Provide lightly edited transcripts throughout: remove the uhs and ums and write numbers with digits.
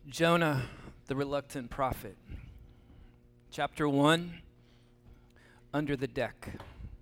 Jonah, the reluctant prophet. Chapter 1, Under the Deck.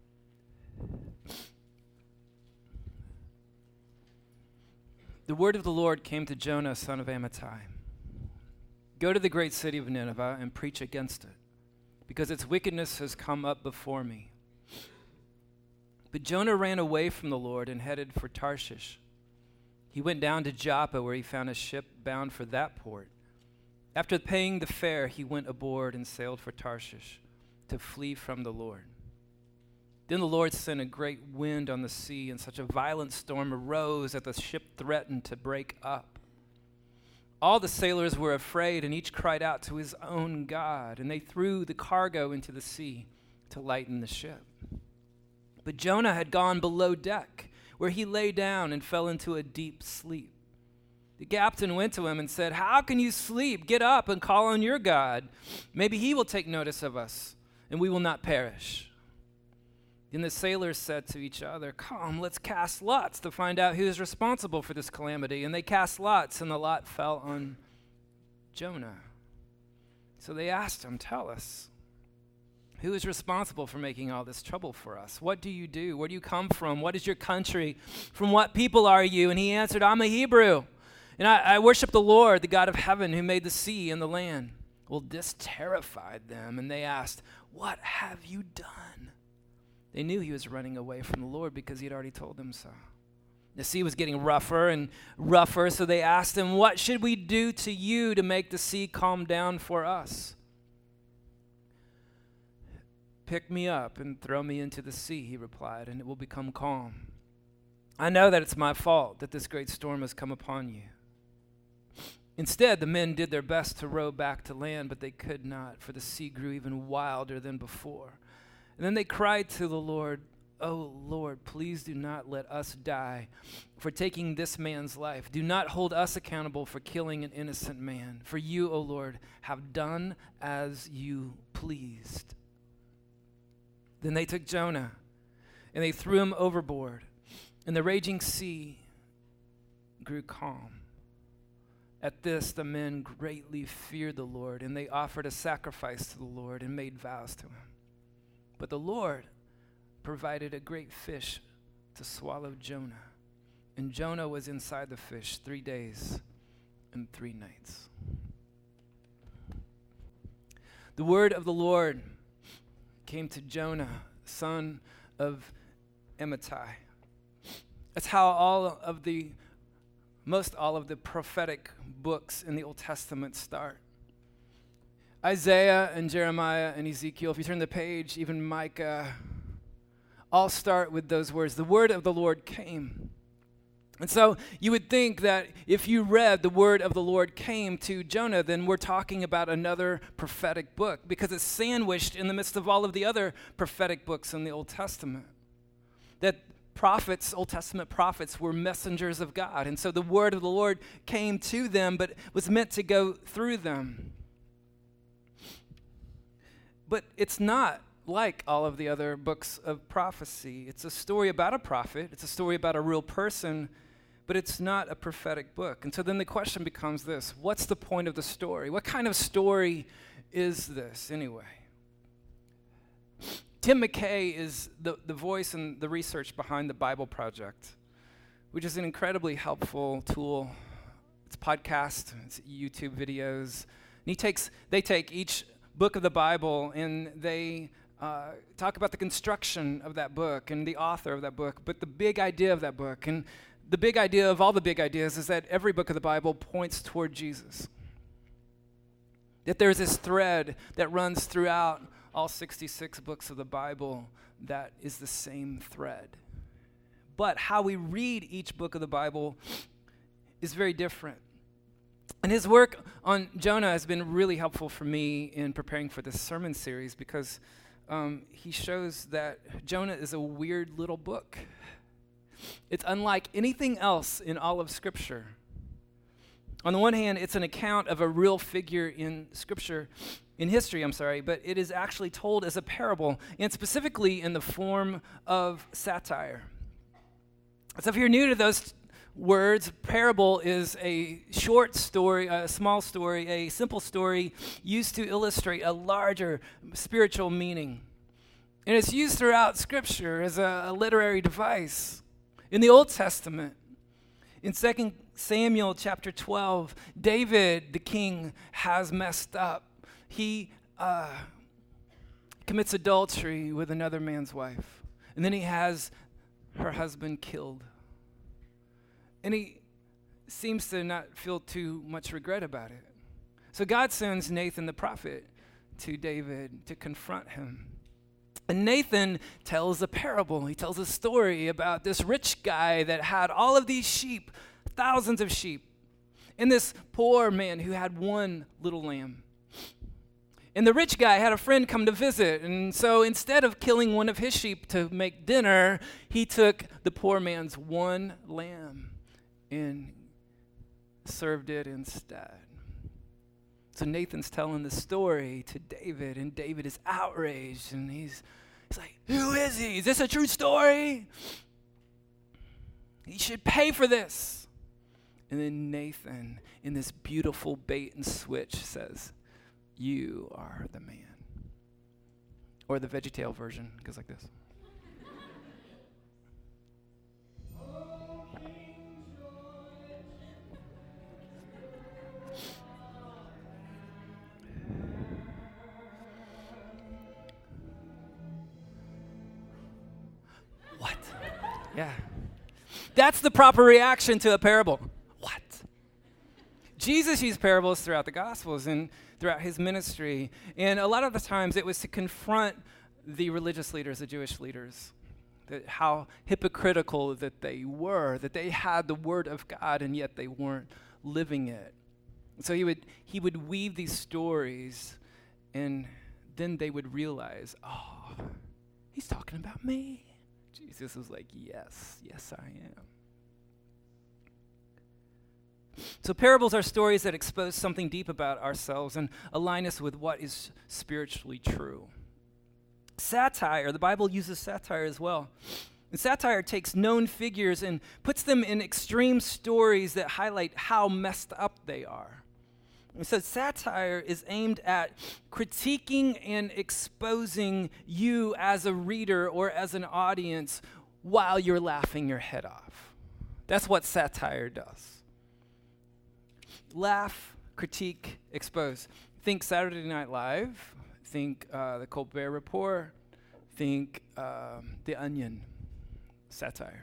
The word of the Lord came to Jonah, son of Amittai. Go to the great city of Nineveh and preach against it, because its wickedness has come up before me. But Jonah ran away from the Lord and headed for Tarshish. He went down to Joppa, where he found a ship bound for that port. After paying the fare, he went aboard and sailed for Tarshish to flee from the Lord. Then the Lord sent a great wind on the sea, and such a violent storm arose that the ship threatened to break up. All the sailors were afraid, and each cried out to his own God, and they threw the cargo into the sea to lighten the ship. But Jonah had gone below deck, where he lay down and fell into a deep sleep. The captain went to him and said, "How can you sleep? Get up and call on your God. Maybe he will take notice of us, and we will not perish." Then the sailors said to each other, "Come, let's cast lots to find out who is responsible for this calamity." And they cast lots, and the lot fell on Jonah. So they asked him, "Tell us, who is responsible for making all this trouble for us? What do you do? Where do you come from? What is your country? From what people are you?" And he answered, "I'm a Hebrew, and I worship the Lord, the God of heaven, who made the sea and the land." Well, this terrified them, and they asked, "What have you done?" They knew he was running away from the Lord because he had already told them so. The sea was getting rougher and rougher, so they asked him, "What should we do to you to make the sea calm down for us?" "Pick me up and throw me into the sea," he replied, "and it will become calm. I know that it's my fault that this great storm has come upon you." Instead, the men did their best to row back to land, but they could not, for the sea grew even wilder than before. And then they cried to the Lord, "Oh Lord, please do not let us die for taking this man's life. Do not hold us accountable for killing an innocent man. For you, O Lord, have done as you pleased." Then they took Jonah, and they threw him overboard, and the raging sea grew calm. At this, the men greatly feared the Lord, and they offered a sacrifice to the Lord and made vows to him. But the Lord provided a great fish to swallow Jonah, and Jonah was inside the fish 3 days and 3 nights. The word of the Lord came to Jonah, son of Amittai. That's how most all of the prophetic books in the Old Testament start. Isaiah and Jeremiah and Ezekiel, if you turn the page, even Micah, all start with those words. The word of the Lord came. And so you would think that if you read the word of the Lord came to Jonah, then we're talking about another prophetic book, because it's sandwiched in the midst of all of the other prophetic books in the Old Testament. That prophets, Old Testament prophets, were messengers of God. And so the word of the Lord came to them, but was meant to go through them. But it's not like all of the other books of prophecy. It's a story about a prophet. It's a story about a real person, but it's not a prophetic book. And so then the question becomes this: what's the point of the story? What kind of story is this anyway? Tim McKay is the voice and the research behind the Bible Project, which is an incredibly helpful tool. It's podcast, it's YouTube videos. And they take each book of the Bible and they talk about the construction of that book and the author of that book, but the big idea of that book. And the big idea of all the big ideas is that every book of the Bible points toward Jesus. That there's this thread that runs throughout all 66 books of the Bible that is the same thread. But how we read each book of the Bible is very different. And his work on Jonah has been really helpful for me in preparing for this sermon series, because he shows that Jonah is a weird little book. It's unlike anything else in all of Scripture. On the one hand, it's an account of a real figure in history, but it is actually told as a parable, and specifically in the form of satire. So if you're new to those words. Parable is a short story, a small story, a simple story used to illustrate a larger spiritual meaning. And it's used throughout Scripture as a literary device. In the Old Testament, in 2 Samuel chapter 12, David, the king, has messed up. He commits adultery with another man's wife. And then he has her husband killed. And he seems to not feel too much regret about it. So God sends Nathan the prophet to David to confront him. And Nathan tells a parable. He tells a story about this rich guy that had all of these sheep, thousands of sheep, and this poor man who had one little lamb. And the rich guy had a friend come to visit, and so instead of killing one of his sheep to make dinner, he took the poor man's one lamb and served it instead. So Nathan's telling the story to David, and David is outraged, and he's like, who is he? Is this a true story? He should pay for this. And then Nathan, in this beautiful bait and switch, says, you are the man. Or the VeggieTale version goes like this. What? Yeah. That's the proper reaction to a parable. What? Jesus used parables throughout the Gospels and throughout his ministry. And a lot of the times it was to confront the religious leaders, the Jewish leaders, that how hypocritical that they were, that they had the word of God and yet they weren't living it. So he would weave these stories, and then they would realize, oh, he's talking about me. Jesus was like, yes, I am. So parables are stories that expose something deep about ourselves and align us with what is spiritually true. Satire, the Bible uses satire as well. And satire takes known figures and puts them in extreme stories that highlight how messed up they are. And so satire is aimed at critiquing and exposing you as a reader or as an audience while you're laughing your head off. That's what satire does. Laugh, critique, expose. Think Saturday Night Live. Think the Colbert Report. Think The Onion. Satire.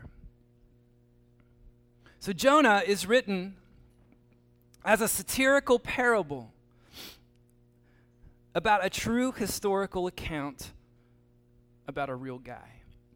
So Jonah is written as a satirical parable about a true historical account about a real guy.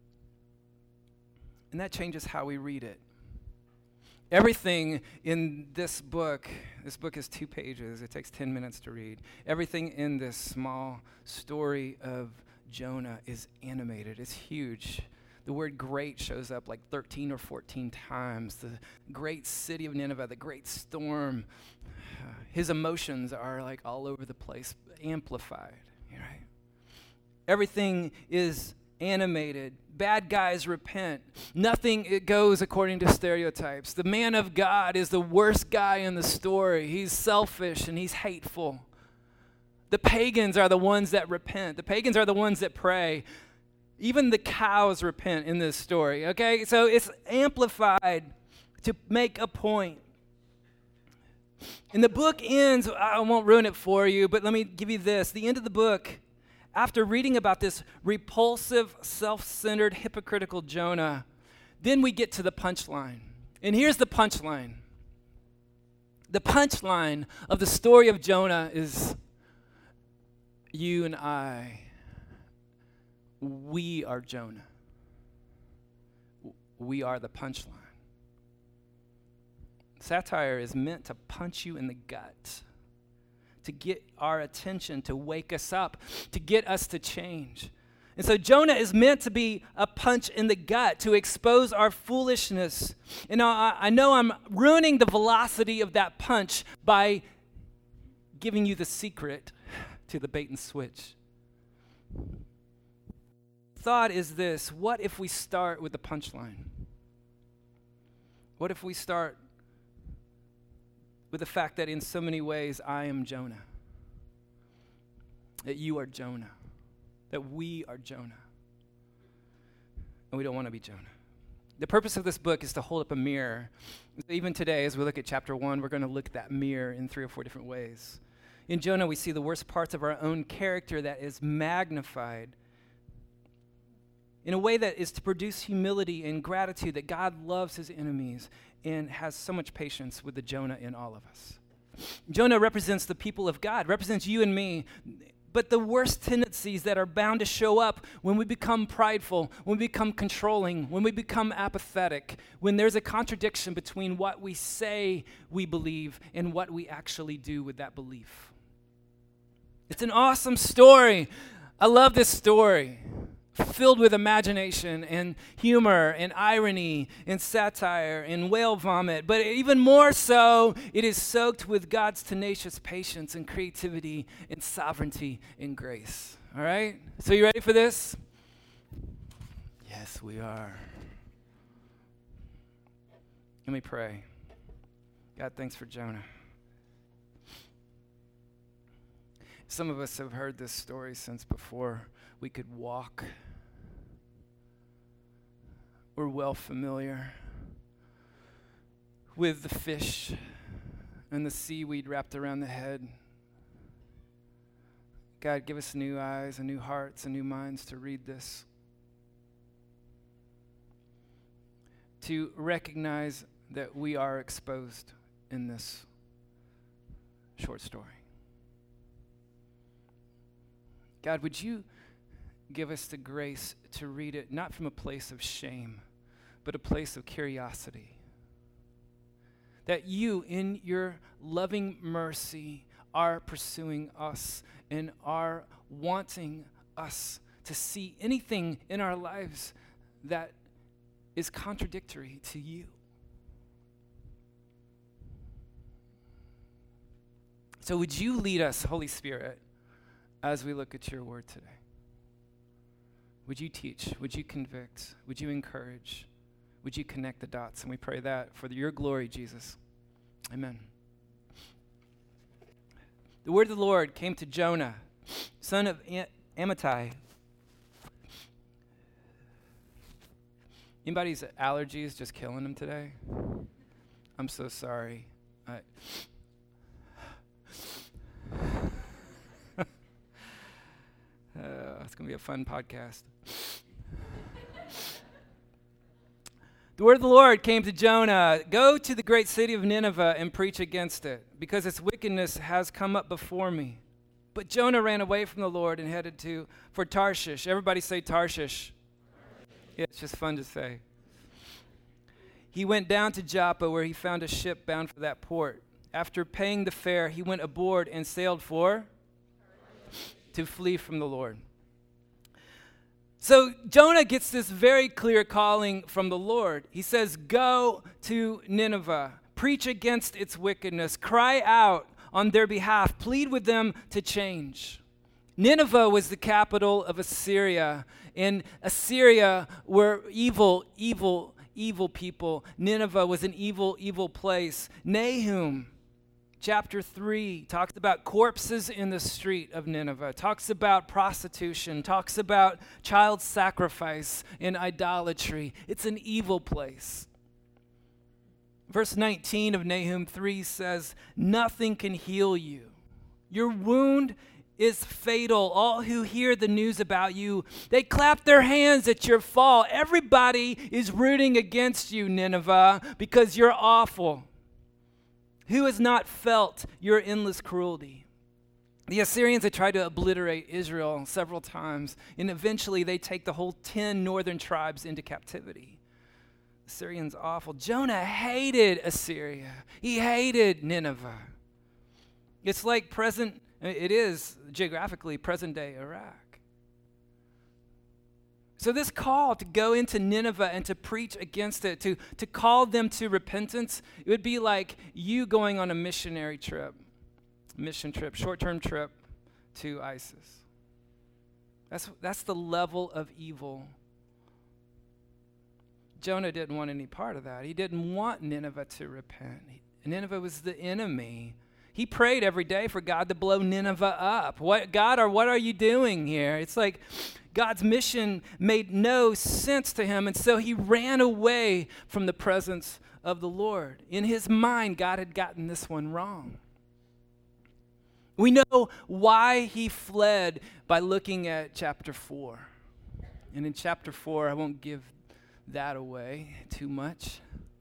And that changes how we read it. Everything in this book is 2 pages. It takes 10 minutes to read. Everything in this small story of Jonah is animated. It's huge. The word great shows up like 13 or 14 times. The great city of Nineveh, the great storm. His emotions are like all over the place, amplified. Right? Everything is animated. Bad guys repent. Nothing it goes according to stereotypes. The man of God is the worst guy in the story. He's selfish and he's hateful. The pagans are the ones that repent. The pagans are the ones that pray. Even the cows repent in this story, okay? So it's amplified to make a point. And the book ends, I won't ruin it for you, but let me give you this. The end of the book, after reading about this repulsive, self-centered, hypocritical Jonah, then we get to the punchline. And here's the punchline. The punchline of the story of Jonah is you and I, we are Jonah. We are the punchline. Satire is meant to punch you in the gut, to get our attention, to wake us up, to get us to change. And so Jonah is meant to be a punch in the gut, to expose our foolishness. And I know I'm ruining the velocity of that punch by giving you the secret to the bait and switch. Thought is this: what if we start with the punchline? What if we start with the fact that in so many ways I am Jonah? That you are Jonah. That we are Jonah. And we don't want to be Jonah. The purpose of this book is to hold up a mirror. Even today, as we look at chapter 1, we're going to look at that mirror in 3 or 4 different ways. In Jonah, we see the worst parts of our own character that is magnified in a way that is to produce humility and gratitude, that God loves his enemies and has so much patience with the Jonah in all of us. Jonah represents the people of God, represents you and me, but the worst tendencies that are bound to show up when we become prideful, when we become controlling, when we become apathetic, when there's a contradiction between what we say we believe and what we actually do with that belief. It's an awesome story. I love this story. Filled with imagination and humor and irony and satire and whale vomit. But even more so, it is soaked with God's tenacious patience and creativity and sovereignty and grace. All right? So you ready for this? Yes, we are. Let me pray. God, thanks for Jonah. Some of us have heard this story since before we could walk. We're well familiar with the fish and the seaweed wrapped around the head. God, give us new eyes and new hearts and new minds to read this. To recognize that we are exposed in this short story. God, would you give us the grace to read it not from a place of shame, but a place of curiosity. That you, in your loving mercy, are pursuing us and are wanting us to see anything in our lives that is contradictory to you. So would you lead us, Holy Spirit, as we look at your word today? Would you teach? Would you convict? Would you encourage? Would you connect the dots? And we pray that for your glory, Jesus. Amen. The word of the Lord came to Jonah, son of Amittai. Anybody's allergies just killing them today? I'm so sorry. It's going to be a fun podcast. The word of the Lord came to Jonah, "Go to the great city of Nineveh and preach against it, because its wickedness has come up before me." But Jonah ran away from the Lord and headed for Tarshish. Everybody say Tarshish. Yeah, it's just fun to say. He went down to Joppa, where he found a ship bound for that port. After paying the fare, he went aboard and sailed to flee from the Lord. So Jonah gets this very clear calling from the Lord. He says, go to Nineveh, preach against its wickedness, cry out on their behalf, plead with them to change. Nineveh was the capital of Assyria, and Assyria were evil people. Nineveh was an evil place. Nahum Chapter 3 talks about corpses in the street of Nineveh, talks about prostitution, talks about child sacrifice and idolatry. It's an evil place. Verse 19 of Nahum 3 says, "Nothing can heal you. Your wound is fatal. All who hear the news about you, they clap their hands at your fall." Everybody is rooting against you, Nineveh, because you're awful. Who has not felt your endless cruelty? The Assyrians had tried to obliterate Israel several times, and eventually they take the whole 10 northern tribes into captivity. Assyrians awful. Jonah hated Assyria. He hated Nineveh. It's like it is geographically present-day Iraq. So this call to go into Nineveh and to preach against it, to call them to repentance, it would be like you going on a mission trip, short-term trip to ISIS. That's the level of evil Jonah didn't want any part of that. He didn't want Nineveh to repent. Nineveh was the enemy. He prayed every day for God to blow Nineveh up. What are you doing here? It's like God's mission made no sense to him, and so he ran away from the presence of the Lord. In his mind, God had gotten this one wrong. We know why he fled by looking at chapter 4. And in chapter 4, I won't give that away too much.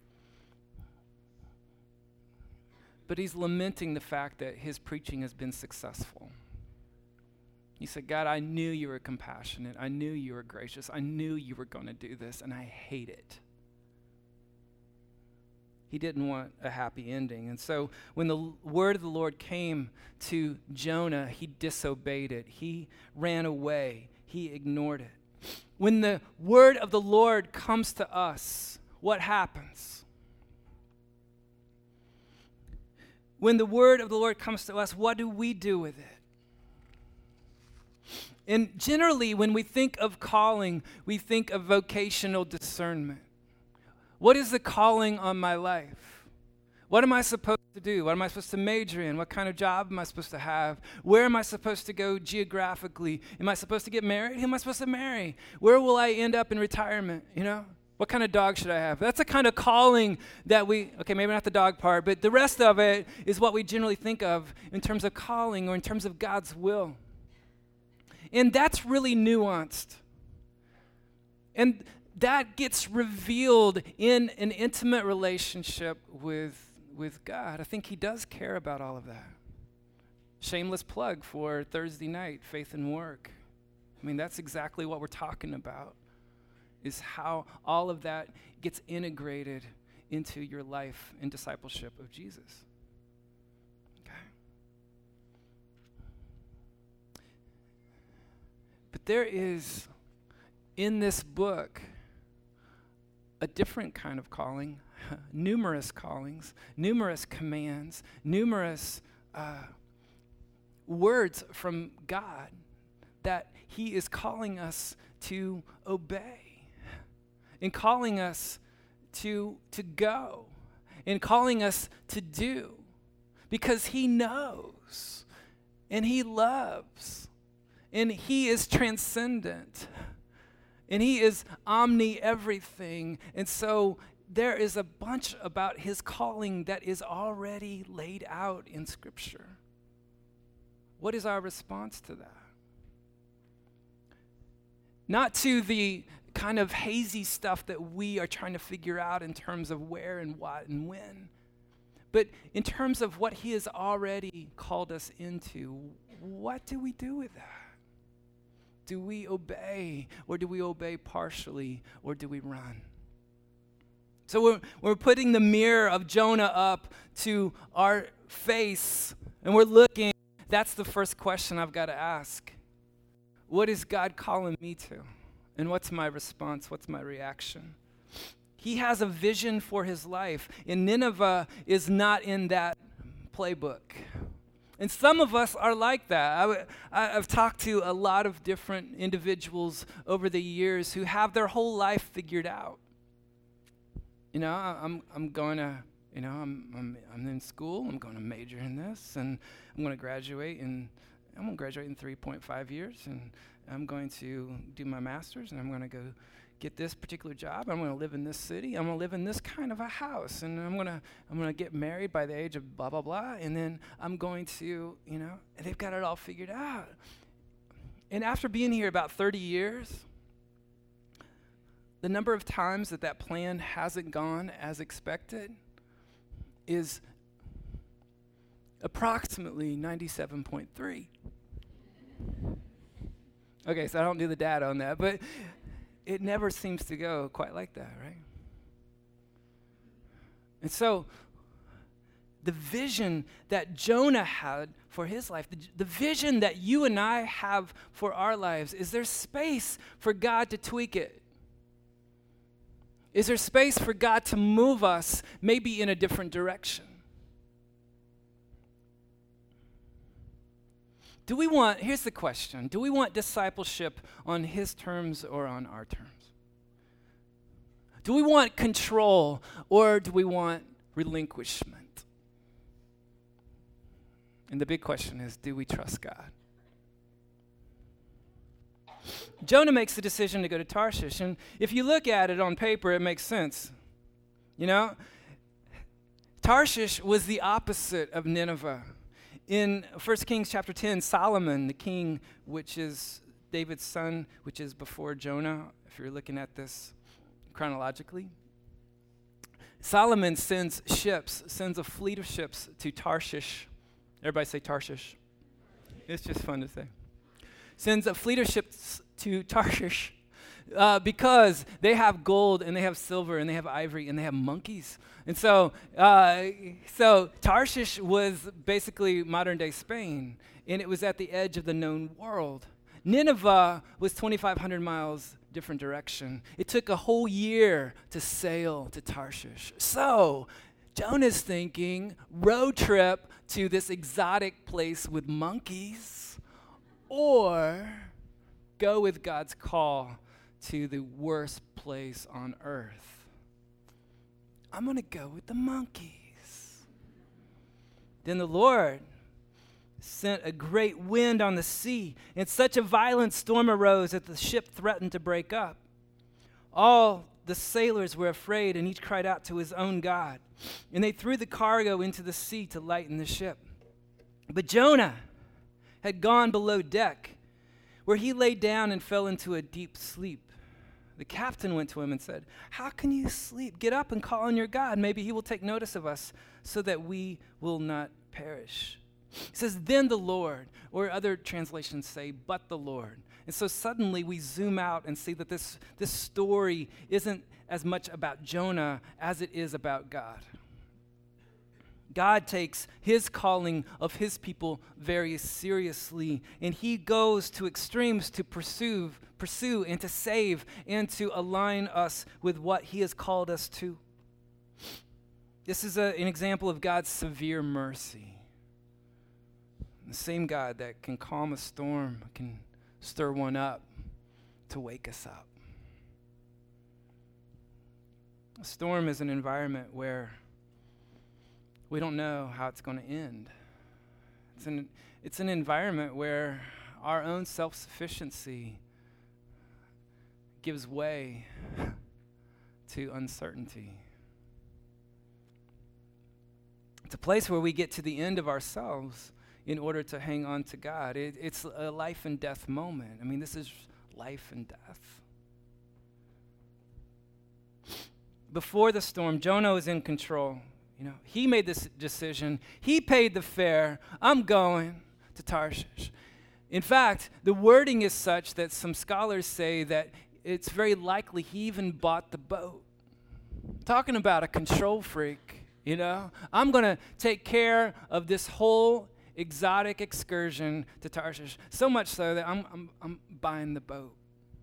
But he's lamenting the fact that his preaching has been successful. He said, God, I knew you were compassionate. I knew you were gracious. I knew you were going to do this, and I hate it. He didn't want a happy ending. And so when the word of the Lord came to Jonah, he disobeyed it. He ran away. He ignored it. When the word of the Lord comes to us, what happens? When the word of the Lord comes to us, what do we do with it? And generally, when we think of calling, we think of vocational discernment. What is the calling on my life? What am I supposed to do? What am I supposed to major in? What kind of job am I supposed to have? Where am I supposed to go geographically? Am I supposed to get married? Who am I supposed to marry? Where will I end up in retirement? What kind of dog should I have? That's the kind of calling that maybe not the dog part, but the rest of it is what we generally think of in terms of calling or in terms of God's will. And that's really nuanced. And that gets revealed in an intimate relationship with God. I think he does care about all of that. Shameless plug for Thursday night, Faith and Work. That's exactly what we're talking about, is how all of that gets integrated into your life and discipleship of Jesus. Okay? But there is, in this book, a different kind of calling, numerous callings, numerous commands, numerous words from God that he is calling us to obey, and calling us to go, and calling us to do, because he knows, and he loves, and he is transcendent, and he is omni-everything. And so there is a bunch about his calling that is already laid out in Scripture. What is our response to that? Not to the kind of hazy stuff that we are trying to figure out in terms of where and what and when, but in terms of what he has already called us into. What do we do with that? Do we obey, or do we obey partially, or do we run? So we're putting the mirror of Jonah up to our face, and we're looking. That's the first question I've got to ask. What is God calling me to? And what's my response? What's my reaction? He has a vision for his life, and Nineveh is not in that playbook. And some of us are like that. I've talked to a lot of different individuals over the years who have their whole life figured out. I'm going to, I'm in school. I'm going to major in this, and I'm going to graduate in 3.5 years, and I'm going to do my master's, and I'm going to go get this particular job. I'm going to live in this city. I'm going to live in this kind of a house, and I'm going to get married by the age of blah blah blah, and then I'm going to, and they've got it all figured out. And after being here about 30 years, the number of times that plan hasn't gone as expected is approximately 97.3. Okay, so I don't do the data on that, but it never seems to go quite like that, right? And so the vision that Jonah had for his life, the vision that you and I have for our lives, is there space for God to tweak it? Is there space for God to move us maybe in a different direction? Here's the question, do we want discipleship on his terms or on our terms? Do we want control or do we want relinquishment? And the big question is, do we trust God? Jonah makes the decision to go to Tarshish, and if you look at it on paper, it makes sense. You know, Tarshish was the opposite of Nineveh. In 1 Kings chapter 10, Solomon, the king, which is David's son, which is before Jonah, if you're looking at this chronologically, Solomon sends a fleet of ships to Tarshish. Everybody say Tarshish. It's just fun to say. Sends a fleet of ships to Tarshish because they have gold and they have silver and they have ivory and they have monkeys. And so Tarshish was basically modern-day Spain, and it was at the edge of the known world. Nineveh was 2,500 miles different direction. It took a whole year to sail to Tarshish. So Jonah's thinking, road trip to this exotic place with monkeys, or go with God's call to the worst place on earth. I'm going to go with the monkeys. Then the Lord sent a great wind on the sea, and such a violent storm arose that the ship threatened to break up. All the sailors were afraid, and each cried out to his own God. And they threw the cargo into the sea to lighten the ship. But Jonah had gone below deck, where he lay down and fell into a deep sleep. The captain went to him and said, "How can you sleep? Get up and call on your God. Maybe he will take notice of us so that we will not perish." He says, "Then the Lord," or other translations say, "but the Lord." And so suddenly we zoom out and see that this story isn't as much about Jonah as it is about God. God takes his calling of his people very seriously, and he goes to extremes to pursue and to save and to align us with what he has called us to. This is an example of God's severe mercy. The same God that can calm a storm can stir one up to wake us up. A storm is an environment where we don't know how it's going to end. It's an environment where our own self-sufficiency gives way to uncertainty. It's a place where we get to the end of ourselves in order to hang on to God. It's a life and death moment. I mean, this is life and death. Before the storm, Jonah was in control. You know, he made this decision. He paid the fare. I'm going to Tarshish. In fact, the wording is such that some scholars say that it's very likely he even bought the boat. Talking about a control freak, you know. I'm going to take care of this whole exotic excursion to Tarshish, so much so that I'm buying the boat.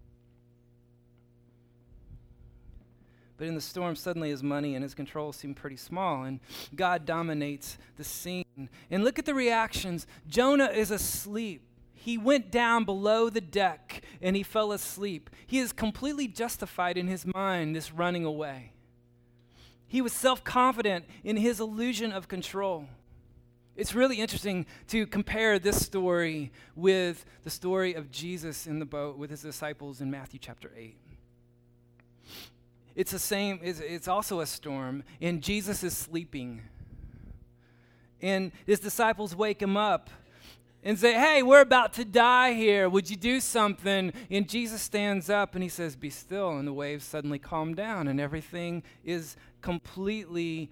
But in the storm, suddenly his money and his control seem pretty small, and God dominates the scene. And look at the reactions. Jonah is asleep. He went down below the deck, and he fell asleep. He is completely justified in his mind, this running away. He was self-confident in his illusion of control. It's really interesting to compare this story with the story of Jesus in the boat with his disciples in Matthew chapter 8. It's also a storm, and Jesus is sleeping. And his disciples wake him up and say, "Hey, we're about to die here. Would you do something?" And Jesus stands up and he says, "Be still." And the waves suddenly calm down, and everything is completely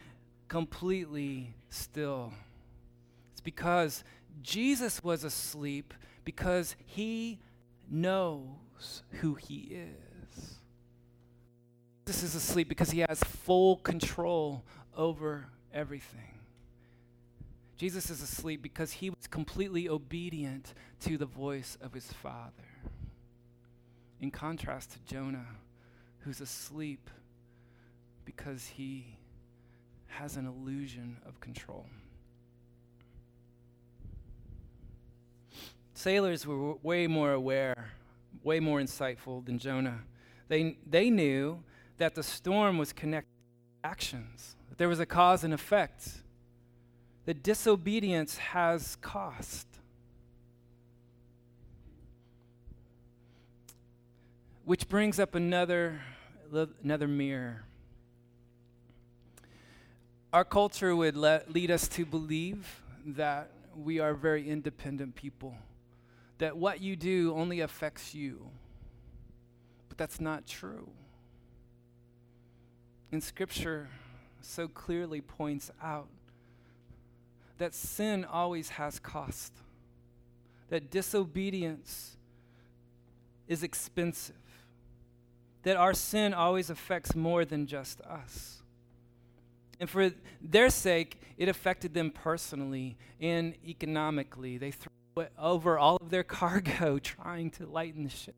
still. It's because Jesus was asleep because he knows who he is. Jesus is asleep because he has full control over everything. Jesus is asleep because he was completely obedient to the voice of his Father. In contrast to Jonah, who's asleep because he has an illusion of control. Sailors were way more aware, way more insightful than Jonah. They knew that the storm was connected to actions, that there was a cause and effect, that disobedience has cost. Which brings up another mirror. Our culture would lead us to believe that we are very independent people, that what you do only affects you. But that's not true. And Scripture so clearly points out that sin always has cost, that disobedience is expensive, that our sin always affects more than just us. And for their sake, it affected them personally and economically. They threw over all of their cargo trying to lighten the ship.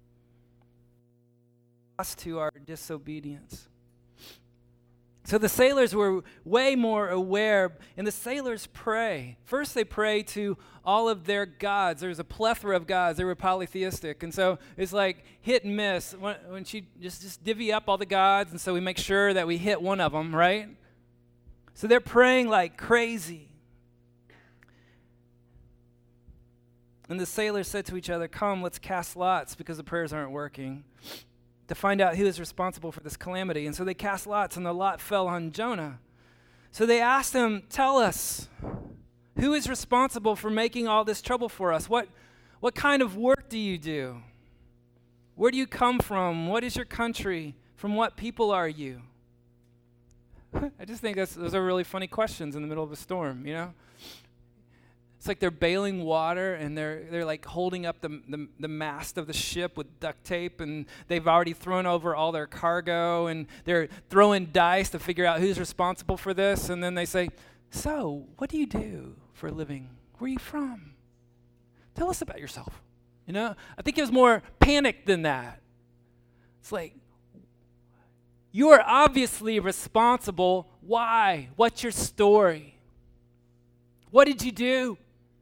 Cost to our disobedience. So the sailors were way more aware, and the sailors pray. First, they pray to all of their gods. There's a plethora of gods. They were polytheistic, and so it's like hit and miss. When she just divvy up all the gods, and so we make sure that we hit one of them, right? So they're praying like crazy. And the sailors said to each other, "Come, let's cast lots," because the prayers aren't working, to find out who is responsible for this calamity. And so they cast lots, and the lot fell on Jonah. So they asked him, "Tell us, who is responsible for making all this trouble for us? What kind of work do you do? Where do you come from? What is your country? From what people are you?" I just think those are really funny questions in the middle of a storm, you know? It's like they're bailing water, and they're like holding up the mast of the ship with duct tape, and they've already thrown over all their cargo, and they're throwing dice to figure out who's responsible for this. And then they say, "So, what do you do for a living? Where are you from? Tell us about yourself." You know, I think it was more panicked than that. It's like, you are obviously responsible. Why? What's your story? What did you do?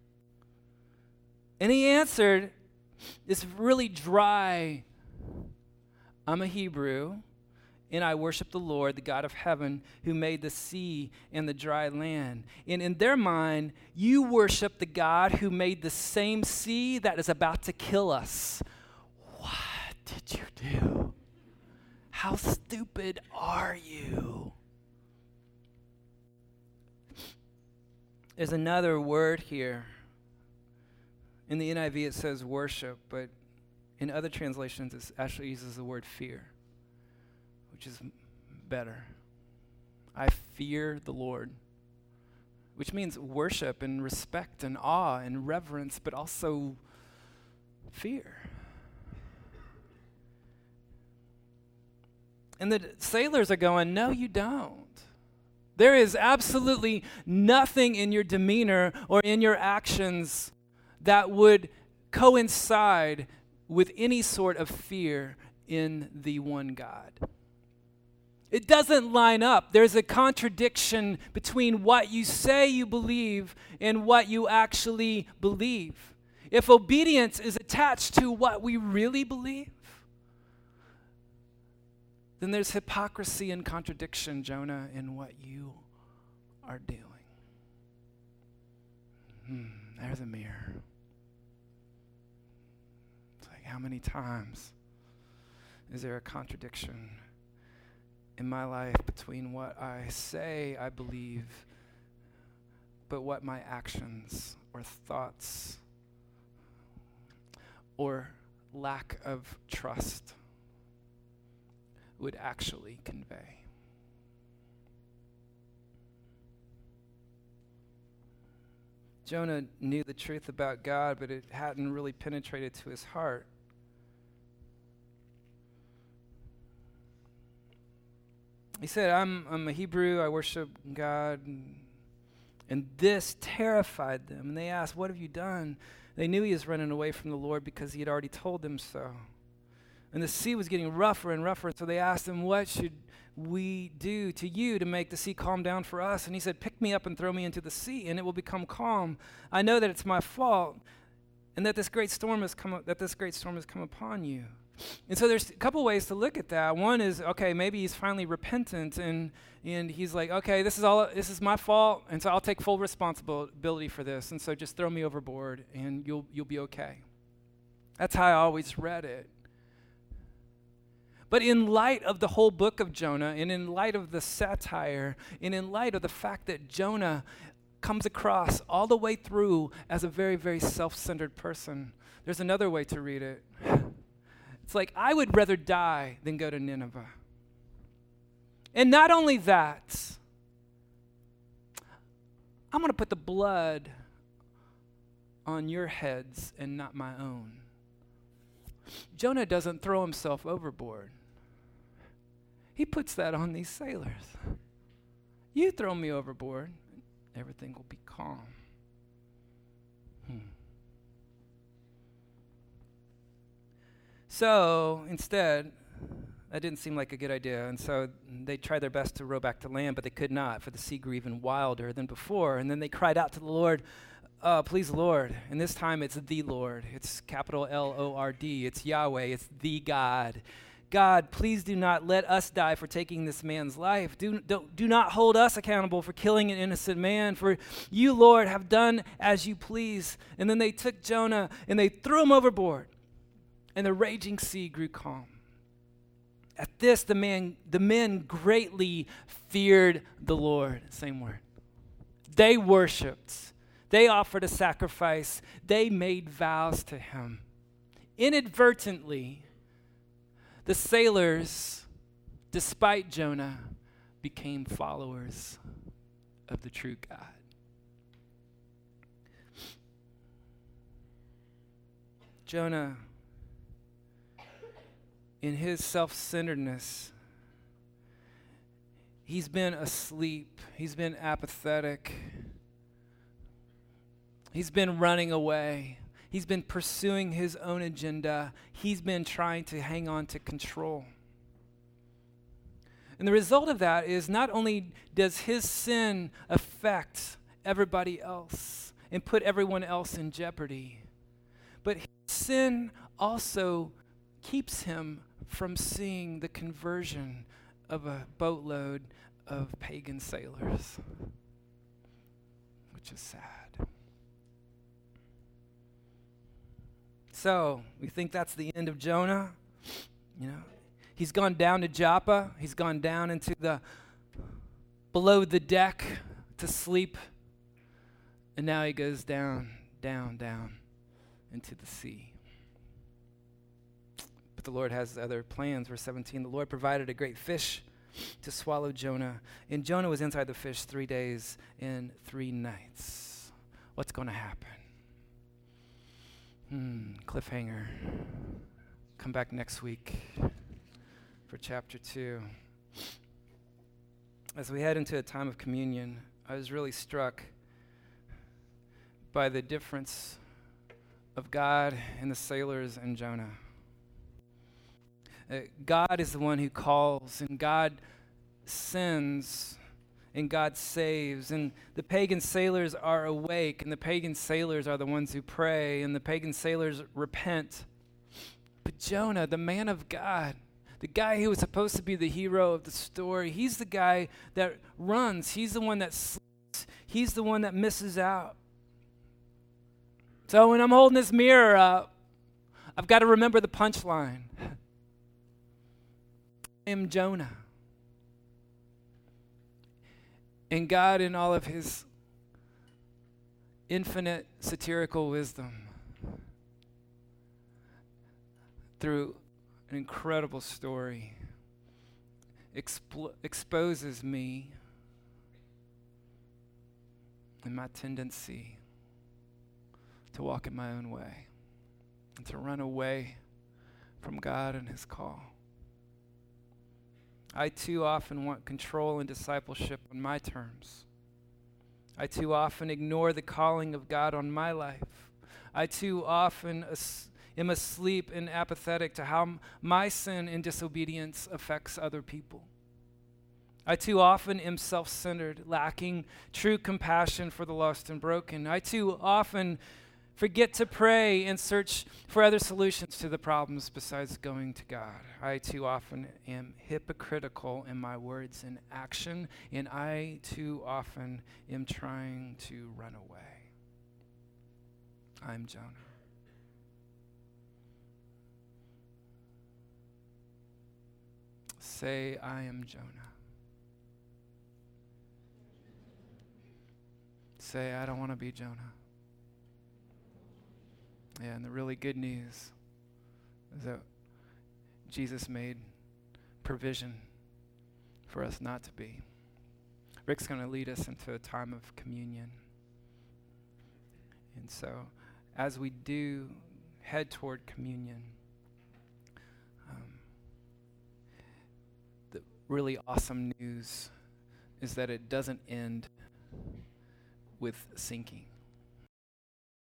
And he answered this really dry, "I'm a Hebrew, and I worship the Lord, the God of heaven, who made the sea and the dry land." And in their mind, you worship the God who made the same sea that is about to kill us. What did you do? How stupid are you? There's another word here. In the NIV it says worship, but in other translations it actually uses the word fear, which is better. I fear the Lord, which means worship and respect and awe and reverence, but also fear. And the sailors are going, "No, you don't. There is absolutely nothing in your demeanor or in your actions that would coincide with any sort of fear in the one God." It doesn't line up. There's a contradiction between what you say you believe and what you actually believe. If obedience is attached to what we really believe, then there's hypocrisy and contradiction, Jonah, in what you are doing. There's a mirror. It's like, how many times is there a contradiction in my life between what I say I believe, but what my actions or thoughts or lack of trust would actually convey? Jonah knew the truth about God, but it hadn't really penetrated to his heart. He said, I'm a Hebrew, I worship God. And this terrified them. And they asked, "What have you done?" They knew he was running away from the Lord because he had already told them so. And the sea was getting rougher and rougher, so they asked him, "What should we do to you to make the sea calm down for us?" And he said, "Pick me up and throw me into the sea, and it will become calm. I know that it's my fault, and that this great storm has come upon you." And so there's a couple ways to look at that. One is, okay, maybe he's finally repentant and he's like, okay, this is my fault, and so I'll take full responsibility for this, and so just throw me overboard and you'll be okay. That's how I always read it. But in light of the whole book of Jonah, and in light of the satire, and in light of the fact that Jonah comes across all the way through as a very, very self-centered person, there's another way to read it. It's like, I would rather die than go to Nineveh. And not only that, I'm going to put the blood on your heads and not my own. Jonah doesn't throw himself overboard. He puts that on these sailors. You throw me overboard, everything will be calm. So instead, that didn't seem like a good idea, and so they tried their best to row back to land, but they could not, for the sea grew even wilder than before. And then they cried out to the Lord, please, Lord. And this time it's the Lord. It's capital L-O-R-D. It's Yahweh. It's the God. God, please do not let us die for taking this man's life. Do not hold us accountable for killing an innocent man, for you, Lord, have done as you please. And then they took Jonah and they threw him overboard, and the raging sea grew calm. At this, the men greatly feared the Lord. Same word. They worshiped. They offered a sacrifice. They made vows to him. Inadvertently, the sailors, despite Jonah, became followers of the true God. Jonah, in his self-centeredness, he's been asleep. He's been apathetic. He's been running away. He's been pursuing his own agenda. He's been trying to hang on to control. And the result of that is not only does his sin affect everybody else and put everyone else in jeopardy, but his sin also keeps him from seeing the conversion of a boatload of pagan sailors, which is sad. So, we think that's the end of Jonah. You know, he's gone down to Joppa. He's gone down into below the deck to sleep. And now he goes down into the sea. But the Lord has other plans. Verse 17, the Lord provided a great fish to swallow Jonah. And Jonah was inside the fish 3 days and 3 nights. What's going to happen? Cliffhanger. Come back next week for chapter 2. As we head into a time of communion, I was really struck by the difference of God and the sailors and Jonah. God is the one who calls, and God sends, and God saves. And the pagan sailors are awake, and the pagan sailors are the ones who pray, and the pagan sailors repent. But Jonah, the man of God, the guy who was supposed to be the hero of the story, he's the guy that runs. He's the one that sleeps. He's the one that misses out. So when I'm holding this mirror up, I've got to remember the punchline. I am Jonah. And God, in all of his infinite satirical wisdom, through an incredible story, exposes me and my tendency to walk in my own way and to run away from God and his call. I too often want control and discipleship on my terms. I too often ignore the calling of God on my life. I too often am asleep and apathetic to how my sin and disobedience affects other people. I too often am self-centered, lacking true compassion for the lost and broken. I too often forget to pray and search for other solutions to the problems besides going to God. I too often am hypocritical in my words and action, and I too often am trying to run away. I'm Jonah. Say, I am Jonah. Say, I don't want to be Jonah. Yeah, and the really good news is that Jesus made provision for us not to be. Rick's going to lead us into a time of communion. And so, as we do head toward communion, the really awesome news is that it doesn't end with sinking.